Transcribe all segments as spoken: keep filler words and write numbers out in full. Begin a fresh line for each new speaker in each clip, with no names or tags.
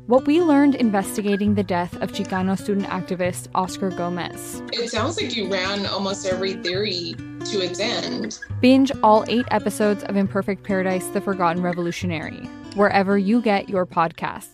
What we learned investigating the death of Chicano student activist Oscar Gomez.
It sounds like you ran almost every theory to its end.
Binge all eight episodes of Imperfect Paradise: The Forgotten Revolutionary, wherever you get your podcasts.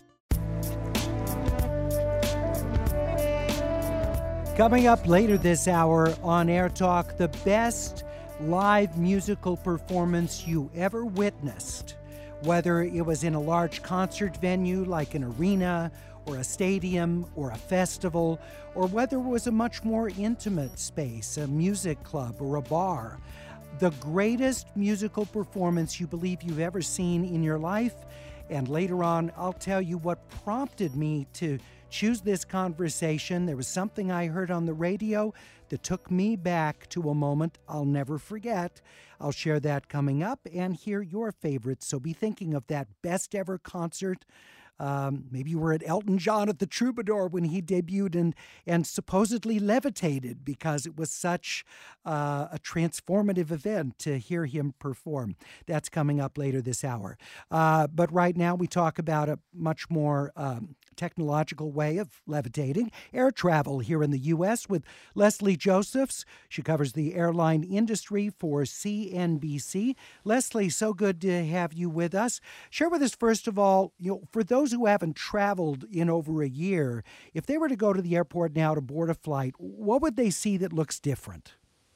Coming up later this hour on Air Talk, the best live musical performance you ever witnessed. Whether it was in a large concert venue like an arena or a stadium or a festival, or whether it was a much more intimate space, a music club or a bar. The greatest musical performance you believe you've ever seen in your life. And later on, I'll tell you what prompted me to choose this conversation. There was something I heard on the radio that took me back to a moment I'll never forget. I'll share that coming up and hear your favorites. So be thinking of that best ever concert. Um, maybe you were at Elton John at the Troubadour when he debuted and, and supposedly levitated because it was such uh, a transformative event to hear him perform. That's coming up later this hour. Uh, but right now we talk about a much more um, technological way of levitating, air travel here in the U S with Leslie Josephs. She covers the airline industry for C N B C. Leslie, so good to have you with us. Share with us, first of all, you know, for those who haven't traveled in over a year, if they were to go to the airport now to board a flight, what would they see that looks different?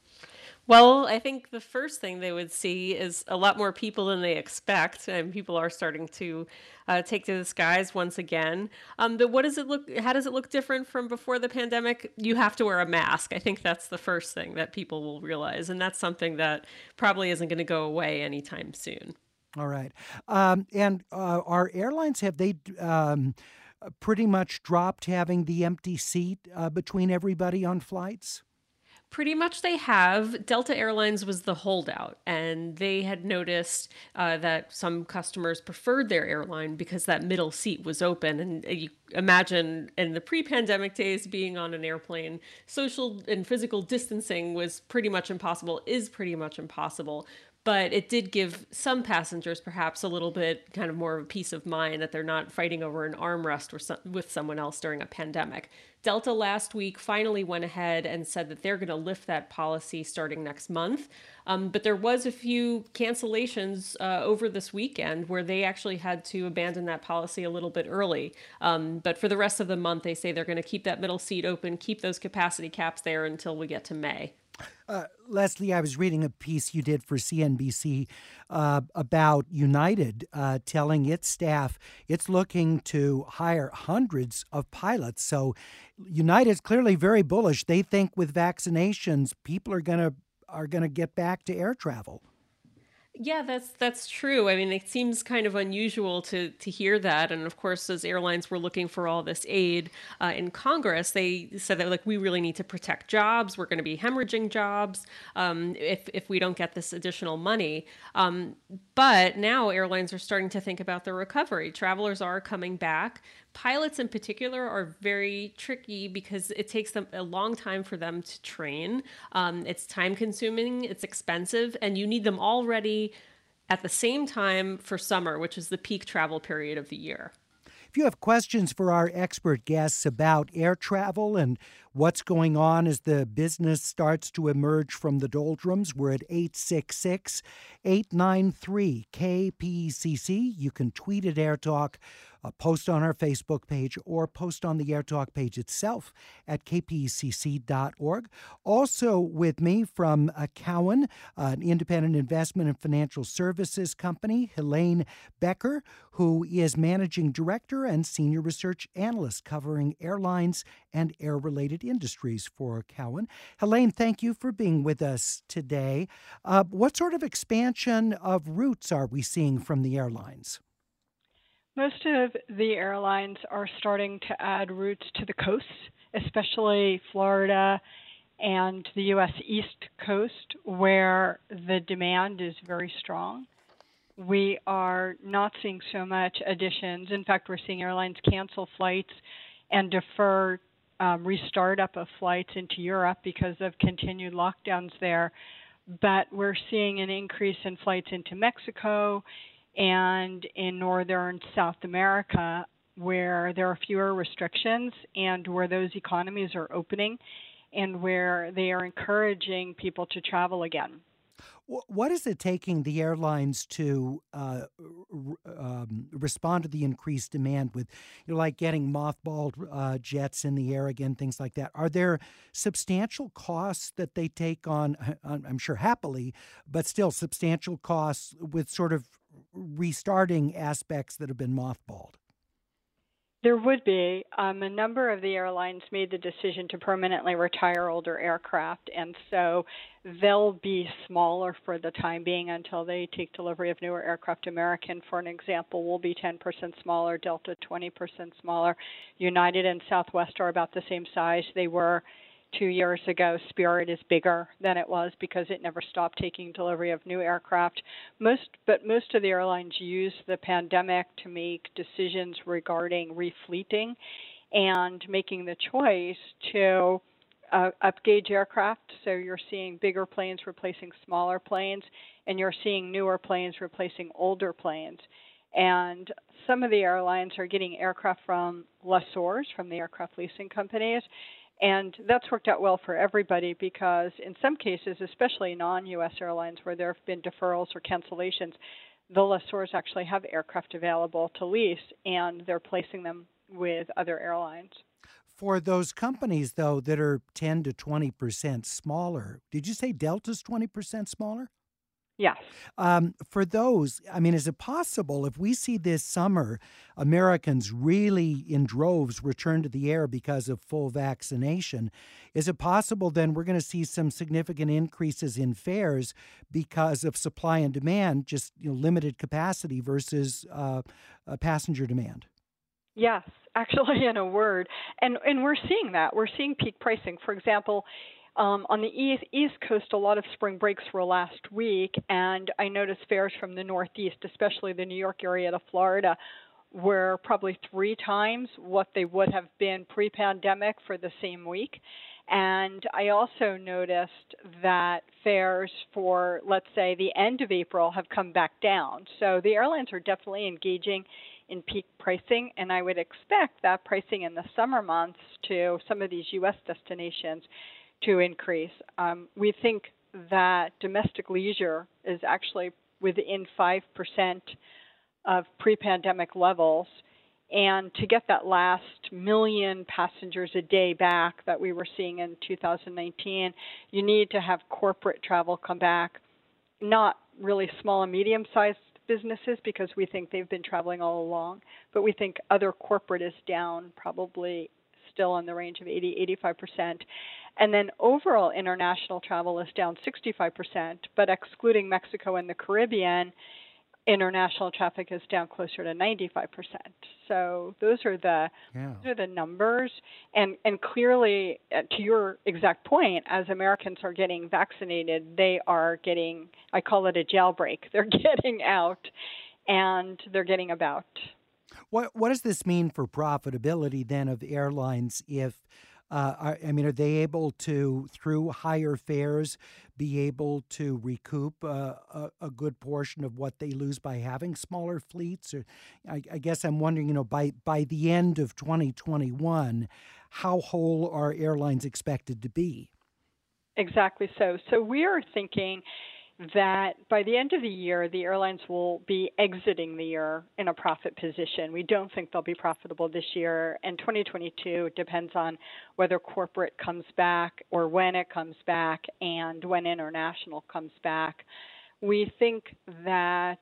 Well, I think the first thing they would see is a lot more people than they expect, and people are starting to uh, take to the skies once again. Um, but what does it look? How does it look different from before the pandemic? You have to wear a mask. I think that's the first thing that people will realize, and that's something that probably isn't going to go away anytime soon.
All right, um, and uh, our airlines, have they um, pretty much dropped having the empty seat uh, between everybody on flights?
Pretty much they have. Delta Airlines was the holdout, and they had noticed uh, that some customers preferred their airline because that middle seat was open. And you imagine in the pre-pandemic days being on an airplane, social and physical distancing was pretty much impossible, is pretty much impossible. But it did give some passengers perhaps a little bit kind of more of a peace of mind that they're not fighting over an armrest or some, with someone else during a pandemic. Delta last week finally went ahead and said that they're going to lift that policy starting next month. Um, but there was a few cancellations uh, over this weekend where they actually had to abandon that policy a little bit early. Um, but for the rest of the month, they say they're going to keep that middle seat open, keep those capacity caps there until we get to May.
Uh, Leslie, I was reading a piece you did for C N B C uh, about United uh, telling its staff it's looking to hire hundreds of pilots. So United's clearly very bullish. They think with vaccinations, people are going to are going to get back to air travel.
Yeah, that's that's true. I mean, it seems kind of unusual to to hear that. And of course, as airlines were looking for all this aid uh, in Congress, they said that like we really need to protect jobs. We're going to be hemorrhaging jobs um, if if we don't get this additional money. Um, but now airlines are starting to think about the recovery. Travelers are coming back. Pilots in particular are very tricky because it takes them a long time for them to train. Um, it's time consuming, it's expensive, and you need them all ready at the same time for summer, which is the peak travel period of the year.
If you have questions for our expert guests about air travel and what's going on as the business starts to emerge from the doldrums, we're at eight six six, eight nine three, K P C C. You can tweet at AirTalk, uh, post on our Facebook page, or post on the AirTalk page itself at k p c c dot org. Also with me from uh, Cowen, uh, an independent investment and financial services company, Helene Becker, who is managing director and senior research analyst covering airlines and air-related industries for Cowen. Helene, thank you for being with us today. Uh, what sort of expansion of routes are we seeing from the airlines?
Most of the airlines are starting to add routes to the coast, especially Florida and the U S East Coast, where the demand is very strong. We are not seeing so much additions. In fact, we're seeing airlines cancel flights and defer um, restart up of flights into Europe because of continued lockdowns there. But we're seeing an increase in flights into Mexico and in Northern South America where there are fewer restrictions and where those economies are opening and where they are encouraging people to travel again.
What is it taking the airlines to uh, r- um, respond to the increased demand with, you know, like getting mothballed uh, jets in the air again, things like that? Are there substantial costs that they take on, I'm sure happily, but still substantial costs with sort of restarting aspects that have been mothballed?
There would be. Um, a number of the airlines made the decision to permanently retire older aircraft, and so they'll be smaller for the time being until they take delivery of newer aircraft. American, for an example, will be ten percent smaller, Delta twenty percent smaller. United and Southwest are about the same size they were two years ago. Spirit is bigger than it was because it never stopped taking delivery of new aircraft. Most, but most of the airlines use the pandemic to make decisions regarding refleeting and making the choice to uh, upgauge aircraft. So you're seeing bigger planes replacing smaller planes, and you're seeing newer planes replacing older planes. And some of the airlines are getting aircraft from lessors, from the aircraft leasing companies. And that's worked out well for everybody because in some cases, especially non-U S airlines where there have been deferrals or cancellations, the lessors actually have aircraft available to lease, and they're placing them with other airlines.
For those companies, though, that are ten to twenty percent smaller, did you say Delta's twenty percent smaller?
Yes.
Um, for those, I mean, is it possible if we see this summer Americans really in droves return to the air because of full vaccination, is it possible then we're going to see some significant increases in fares because of supply and demand, just you know, limited capacity versus uh, uh, passenger demand?
Yes, actually, in a word. And, and we're seeing that. We're seeing peak pricing. For example, Um, on the east, east Coast, a lot of spring breaks were last week, and I noticed fares from the Northeast, especially the New York area to Florida, were probably three times what they would have been pre-pandemic for the same week. And I also noticed that fares for, let's say, the end of April have come back down. So the airlines are definitely engaging in peak pricing, and I would expect that pricing in the summer months to some of these U S destinations to increase. Um, we think that domestic leisure is actually within five percent of pre-pandemic levels. And to get that last million passengers a day back that we were seeing in two thousand nineteen, you need to have corporate travel come back, not really small and medium-sized businesses because we think they've been traveling all along, but we think other corporate is down probably still in the range of eighty, eighty-five percent. And then overall international travel is down sixty-five percent, but excluding Mexico and the Caribbean, international traffic is down closer to ninety-five percent. So those are the yeah. those are the numbers. And and clearly, uh, to your exact point, as Americans are getting vaccinated, they are getting, I call it a jailbreak. They're getting out and they're getting about.
What what does this mean for profitability then of airlines if Uh, are, I mean, are they able to, through higher fares, be able to recoup uh, a, a good portion of what they lose by having smaller fleets? Or, I, I guess I'm wondering, you know, by by the end of twenty twenty-one, how whole are airlines expected to be?
Exactly so. So we are thinking that by the end of the year, the airlines will be exiting the year in a profit position. We don't think they'll be profitable this year, and twenty twenty-two depends on whether corporate comes back or when it comes back and when international comes back. We think that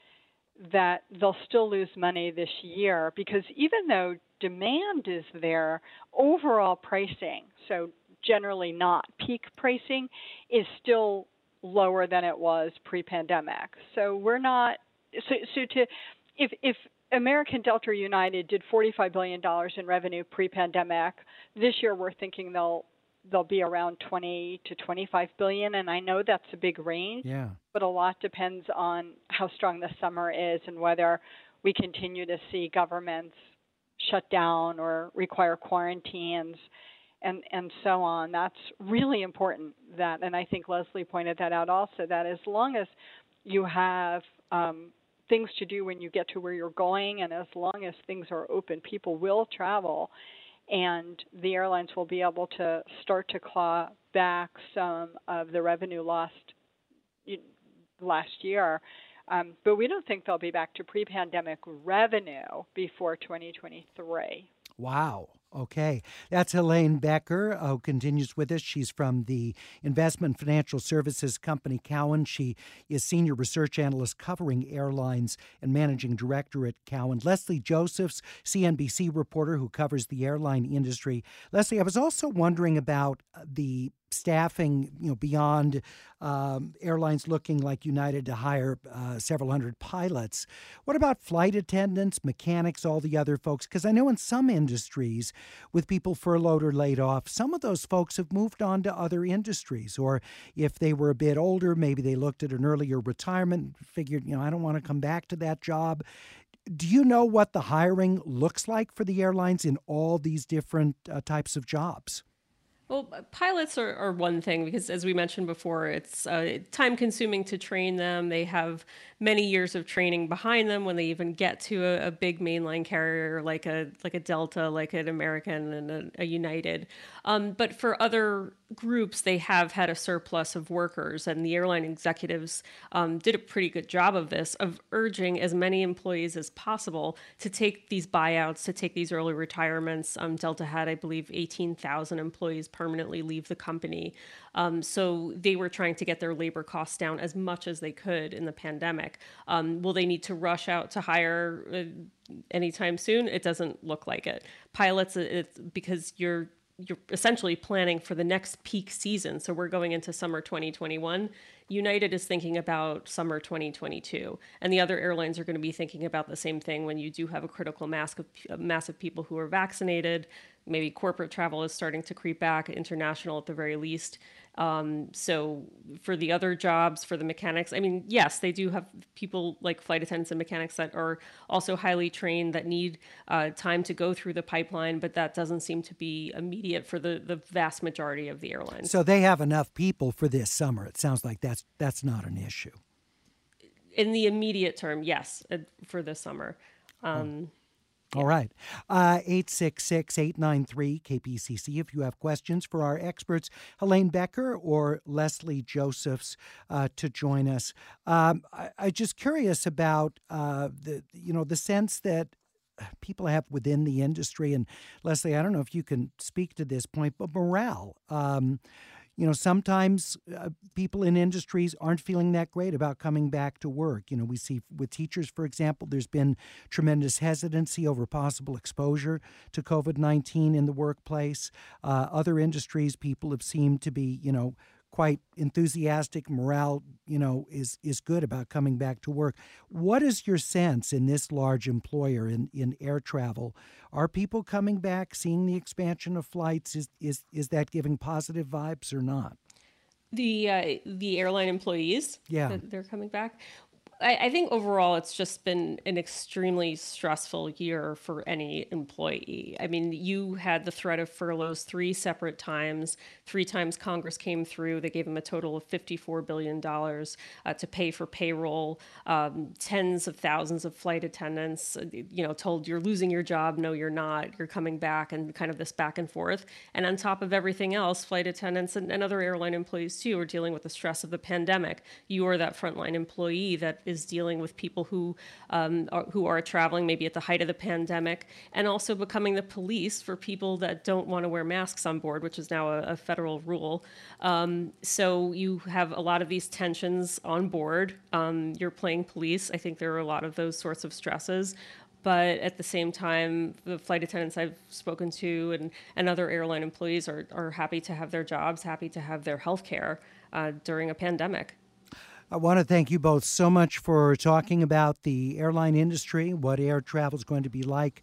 that they'll still lose money this year because even though demand is there, overall pricing, so generally not peak pricing, is still lower than it was pre-pandemic. So we're not so so to if if American, Delta, or United did forty-five billion dollars in revenue pre-pandemic, this year we're thinking they'll they'll be around twenty to twenty-five billion, and I know that's a big range.
Yeah.
But a lot depends on how strong the summer is and whether we continue to see governments shut down or require quarantines. And, and so on. That's really important. That, and I think Leslie pointed that out also, that as long as you have um, things to do when you get to where you're going, and as long as things are open, people will travel, and the airlines will be able to start to claw back some of the revenue lost last year. Um, but we don't think they'll be back to pre-pandemic revenue before twenty twenty-three.
Wow. Okay. That's Helene Becker, who continues with us. She's from the investment financial services company Cowen. She is senior research analyst covering airlines and managing director at Cowen. Leslie Josephs, C N B C reporter who covers the airline industry. Leslie, I was also wondering about the staffing, you know, beyond um, airlines looking like United to hire uh, several hundred pilots. What about flight attendants, mechanics, all the other folks? Because I know in some industries, with people furloughed or laid off, some of those folks have moved on to other industries. Or if they were a bit older, maybe they looked at an earlier retirement, figured, you know, I don't want to come back to that job. Do you know what the hiring looks like for the airlines in all these different uh, types of jobs?
Well, pilots are, are one thing because, as we mentioned before, it's uh, time-consuming to train them. They have many years of training behind them when they even get to a, a big mainline carrier like a like a Delta, like an American, and a, a United. Um, but for other groups, they have had a surplus of workers, and the airline executives um, did a pretty good job of this, of urging as many employees as possible to take these buyouts, to take these early retirements. Um, Delta had, I believe, eighteen thousand employees permanently leave the company. Um, so they were trying to get their labor costs down as much as they could in the pandemic. Um, will they need to rush out to hire uh, anytime soon? It doesn't look like it. Pilots, it's because you're you're essentially planning for the next peak season. So we're going into summer twenty twenty-one. United is thinking about summer twenty twenty-two. And the other airlines are going to be thinking about the same thing when you do have a critical mass of, a mass of people who are vaccinated. Maybe corporate travel is starting to creep back, international at the very least. Um, so for the other jobs, for the mechanics, I mean, yes, they do have people like flight attendants and mechanics that are also highly trained that need uh, time to go through the pipeline, but that doesn't seem to be immediate for the, the vast majority of the airlines.
So they have enough people for this summer. It sounds like that's that's not an issue.
In the immediate term, yes, uh, for this summer. Um,
oh. All right. Uh, eight six six, eight nine three, K P C C if you have questions for our experts, Helene Becker or Leslie Josephs, uh, to join us. Um, I, I'm just curious about uh, the, you know, the sense that people have within the industry. And Leslie, I don't know if you can speak to this point, but morale. Um, You know, sometimes uh, people in industries aren't feeling that great about coming back to work. You know, we see with teachers, for example, there's been tremendous hesitancy over possible exposure to COVID nineteen in the workplace. Uh, other industries, people have seemed to be, you know, quite enthusiastic. Morale, you know, is is good about coming back to work. What is your sense in this large employer in, in air travel? Are people coming back, seeing the expansion of flights? Is is is that giving positive vibes or not?
The uh, the airline employees,
yeah,
they're coming back. I, I think overall it's just been an extremely stressful year for any employee. I mean, you had the threat of furloughs three separate times. Three times Congress came through. They gave them a total of fifty-four billion dollars uh, to pay for payroll. Um, tens of thousands of flight attendants, you know, told you're losing your job. No, you're not. You're coming back, and kind of this back and forth. And on top of everything else, flight attendants and, and other airline employees too are dealing with the stress of the pandemic. You are that frontline employee that is dealing with people who um, are, who are traveling maybe at the height of the pandemic, and also becoming the police for people that don't want to wear masks on board, which is now a, a federal rule. Um, so you have a lot of these tensions on board. Um, you're playing police. I think there are a lot of those sorts of stresses. But at the same time, the flight attendants I've spoken to and, and other airline employees are, are happy to have their jobs, happy to have their health care uh, during a pandemic.
I want to thank you both so much for talking about the airline industry, what air travel is going to be like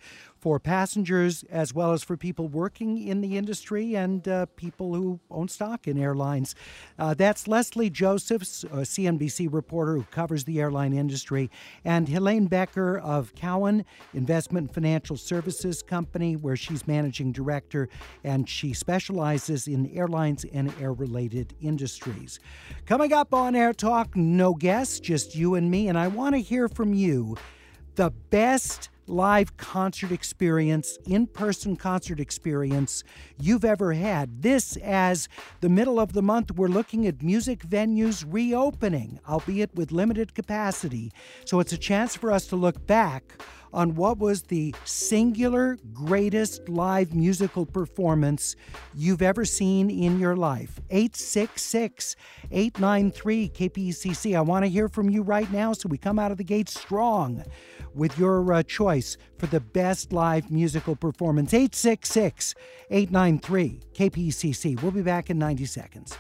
for passengers as well as for people working in the industry and uh, people who own stock in airlines. Uh, that's Leslie Josephs, a C N B C reporter who covers the airline industry, and Helene Becker of Cowen Investment and Financial Services Company, where she's managing director, and she specializes in airlines and air-related industries. Coming up on Air Talk, no guests, just you and me, and I want to hear from you the best live concert experience, in-person concert experience you've ever had. This, as the middle of the month, we're looking at music venues reopening, albeit with limited capacity. So it's a chance for us to look back on what was the singular greatest live musical performance you've ever seen in your life. eight six six, eight nine three, K P E C C. I want to hear from you right now, so we come out of the gate strong with your uh, choice for the best live musical performance. eight six six, eight nine three, K P E C C. We'll be back in ninety seconds.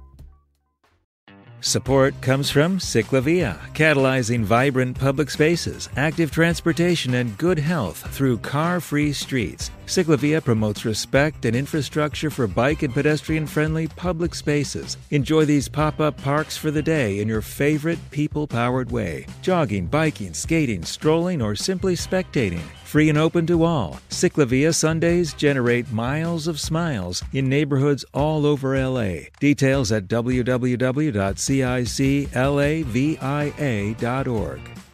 Support comes from Ciclavia, catalyzing vibrant public spaces, active transportation, and good health through car-free streets. Ciclavia promotes respect and infrastructure for bike and pedestrian-friendly public spaces. Enjoy these pop-up parks for the day in your favorite people-powered way. Jogging, biking, skating, strolling, or simply spectating. Free and open to all. Ciclavia Sundays generate miles of smiles in neighborhoods all over L A. Details at w w w dot ciclavia dot org.